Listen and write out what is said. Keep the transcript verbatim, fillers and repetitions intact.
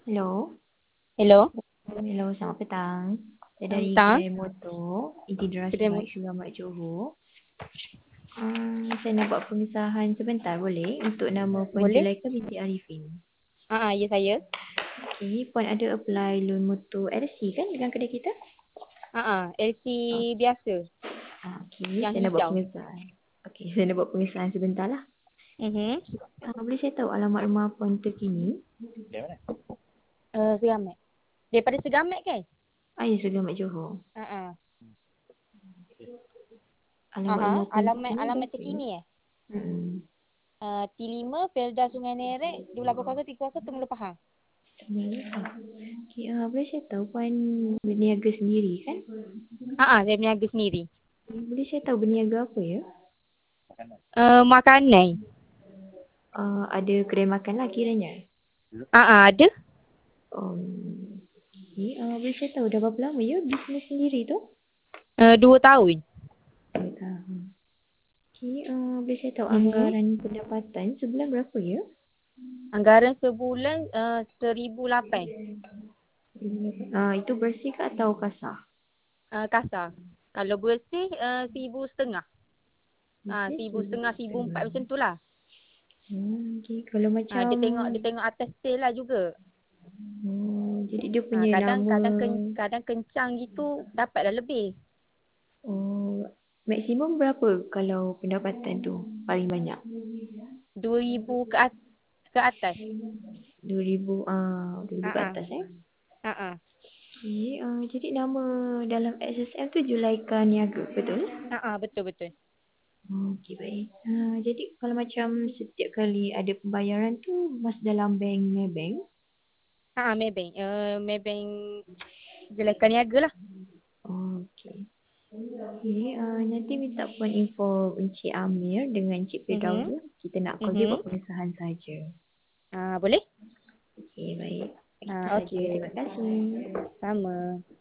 Hello. Hello, Hello, selamat petang. Saya selamat dari petang. kedai motor Intidrasi Kedai Baik mu- Sugar Mak Johor. Uh, saya nak buat pengesahan sebentar boleh untuk nama Puan Boleh? Zulaika binti Arifin. Ah, ah, ya saya. Okey, Puan ada apply loan motor L C kan dengan kedai kita? Ah, ah, L C Oh, biasa ah, okey, yang saya nak buat hijau. pengesahan. Okey, saya nak buat pengesahan sebentar lah. Mhm. Uh, boleh saya tahu alamat rumah Puan terkini? Uh, Segamat. Daripada Segamat kan? Ah, ya, Sugar Mak Johor. Ah, ah. Alamat Aha, rumah Puan alamat terkini alamat berapa ya? terkini eh. Hmm. Uh, T lima Pelda Sungai Nerek dua lapan kosong tiga kosong Temulo Pahang. Sebenarnya. Okey, uh, boleh saya tahu Puan berniaga sendiri kan? Ah, ah, saya berniaga sendiri. Boleh saya tahu berniaga apa ya? Uh, makanan. Uh, ada kedai makan lah kiranya. Ah, ah, ada. Um, okay. uh, boleh saya tahu dah berapa lama ya bisnes sendiri tu? Uh, dua tahun. Dua tahun. Okay, uh, boleh saya tahu Mhm. anggaran pendapatan sebulan berapa ya? Anggaran sebulan uh, seribu lapan. Uh, itu bersih ke atau kasar? Uh, kasar. Kalau bersih uh, seribu setengah. Ah, Bersih seribu seribu setengah, seribu empat setengah. macam tu lah. Hmm, okay. Kalau Ah, macam dia tengok dia tengok atas sale lah juga. oh, jadi dia Ah, punya kadang nama kadang ken, kadang kencang gitu dapat dah lebih. oh, maksimum berapa kalau pendapatan tu paling banyak? dua ribu ke at- ke atas. Dua ribu ah dua ribu Ah ke ah. atas eh. Ah ah. Okay, uh, jadi nama dalam S S M tu Zulaika Niaga, betul? Ah ah, betul betul. Okey, baik. Uh, jadi kalau macam setiap kali ada pembayaran tu masuk dalam bank Maybank. Ah ah, Maybank. Eh Maybank Jelekan Niaga lah. Okey. Okey, uh, nanti minta puan info Encik Amir dengan Encik Mhm. Firdausi. Kita nak call dia Mhm. buat pengesahan saja. Ah boleh? Okey, baik. Itu Ah saja. okey. Terima kasih. Sama.